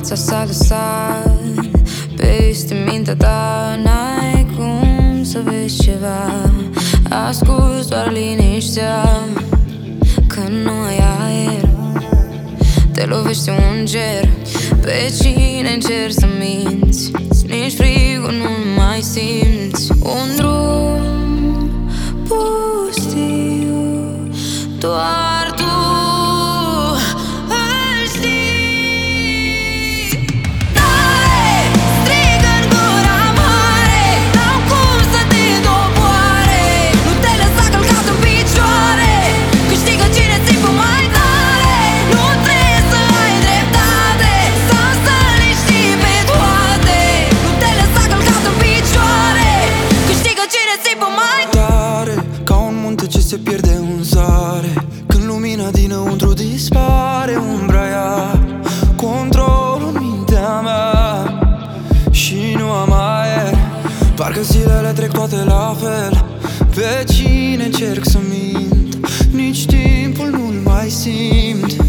viața s-a lăsat peste mintea ta. N-ai cum să vezi ceva, asculți doar liniștea, că nu ai aer. Te lovește un ger, pe cine încerci să minți, nici frigul nu mai simți. Un drum pustiu, doar tu îl știi. Tare, strigă în gura mare, n-au cum să te doboare. Nu te lăsa călcat în picioare, câștigă cine țipă mai tare. Nu trebuie să ai dreptate, să le știi pe toate. Nu te lăsa călcat în picioare, câștigă cine țipă mai tare. Ca un munte ce se pierde în zare, când lumina dinăuntru dispare, umbra ia controlul în mintea mea și nu am aer. Parcă zilele trec toate la fel, pe cine încerc să mint, nici timpul nu-l mai simt.